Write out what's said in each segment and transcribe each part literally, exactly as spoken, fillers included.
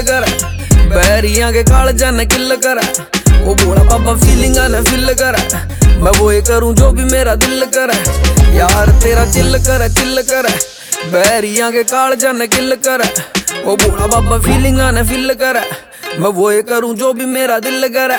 दिल कर, बैरियां के काल जाने किल कर। ओ बोला बाबा फीलिंगा न फिल कर, मैं वो ये करूं जो भी मेरा दिल कर। यार तेरा चिल कर चिल कर, बैरियां के काल जाने किल कर। ओ बोला बाबा फीलिंगा न फिल कर, मैं वो ये करूं जो भी मेरा दिल कर।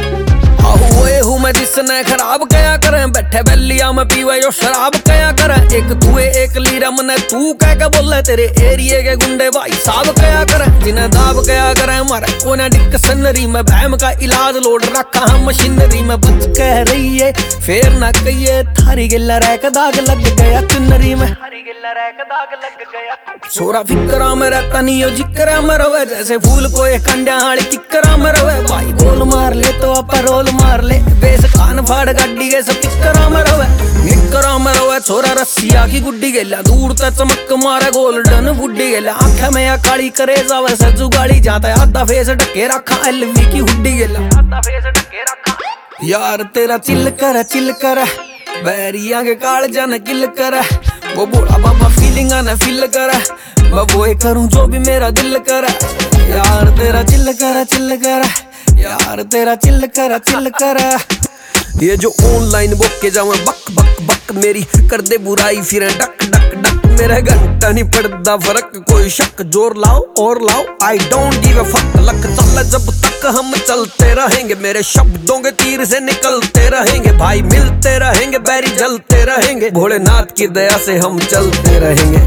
हुए हूँ मैं जिसने खराब कया करे, बैठे बेलिया में पीवे जो शराब कया करे। एक तुए एक लीरा मने तू कह के बोले, तेरे एरिए के गुंडे भाई साहब कया करे। जिन्हें दाब कया करे मारे कोने डिक्शनरी में, बहम का इलाज लोड रखा है मशीनरी में। बच कह रही है फेर ना कहिए, थारी गिल्ला रैक दाग लग गया चुनरी में, थारी गिल्ला रैक दाग लग गया। छोरा फिकरा में रहता नहीं हो जिक्रा में रवे, जैसे फूल को एक कंडिया हाली किकरा में रवे। भाई गोल मार ले तो अपा रोल मार ले, बेस कान फाड़ गाड़ी के सब टिकरा में रवे, निकरा में रवे। छोरा रस्सिया की गुड्डी गेला, दूर तक चमक मारे गोल्डन बुड्डी गेला। आंखें में या काली करे जावे से जुगाड़ी, जाता है आधा फेस ढके रखा एलवी की हुड्डी गेला, आधा फेस ढके रखा। यार तेरा चिल कर चिल कर, बैरियां के काल जाने किल कर। वो बोला बाबा फीलिंगा न फील कर, मैं वो ये करूं जो भी मेरा दिल कर। यार तेरा चिल कर चिल कर, यार तेरा चिल कर चिल कर। ये जो ऑनलाइन बुक के जावे बक बक बक, मेरी कर दे बुराई फिर डक डक डक। मेरा घंटा नहीं पड़ता फर्क, कोई शक जोर लाओ और लाओ, I don't give a fuck. लक चल जब तक हम चलते रहेंगे, मेरे शब्दों के तीर से निकलते रहेंगे। भाई मिलते रहेंगे, बैरी जलते रहेंगे, भोलेनाथ की दया से हम चलते रहेंगे।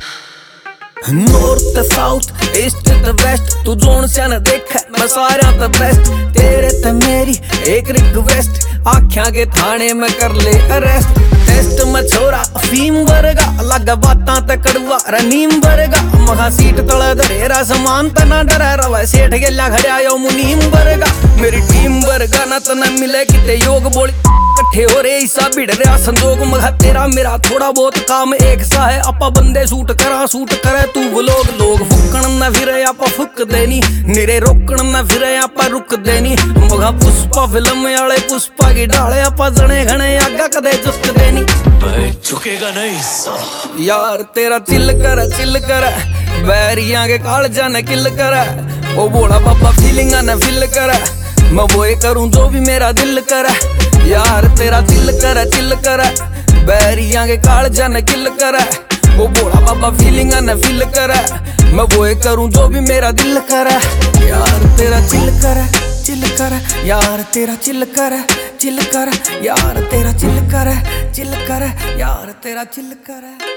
नॉर्थ साउथ ईस्ट वेस्ट, तू जोन से न देख मैं सारा द बेस्ट। तेरे ते मेरी एक रिक्वेस्ट, आख्या के थाने में कर ले अरेस्ट। टेस्ट में छोरा फीम वर्गा, लगा बातां ते कड़वा रनीम वर्गा। महा सीट तले धरेरा समान त ना डरा रवा, सेठ गेला खड़या यो मुनीम वर्गा। मेरी टीम वर्गा ना त न मिले किते योग बोली, कट्ठे हो रे ईसा भिड़ रहा संजोग। मगा तेरा मेरा थोड़ा बहुत काम एक सा है, आपा बंदे सूट करा सूट करे तू व्लॉग। लोग फुकण न फिरे आपा फुक देनी, निरे रोकण न फिरे आपा रुक देनी। मगा पुष्पा फिल्म वाले पुष्पा की डाले, आपा जने घने आगा कदे झुक देनी, झुकेगा नहीं। यार तेरा चिल कर चिल कर, बैरियां के काल जाने किल कर। ओ बोला बाबा फीलिंगा न फील कर, मैं वो ये करूं जो भी मेरा दिल कर। यार तेरा चिल कर चिल कर, बैरियां के काल जाने किल कर। वो बोला बाबा फीलिंगा न फील कर, मैं वो ये करूं जो भी मेरा दिल कर। यार तेरा चिल कर चिल कर, यार तेरा चिल कर चिल कर, यार तेरा चिल कर चिल कर, यार तेरा चिल कर।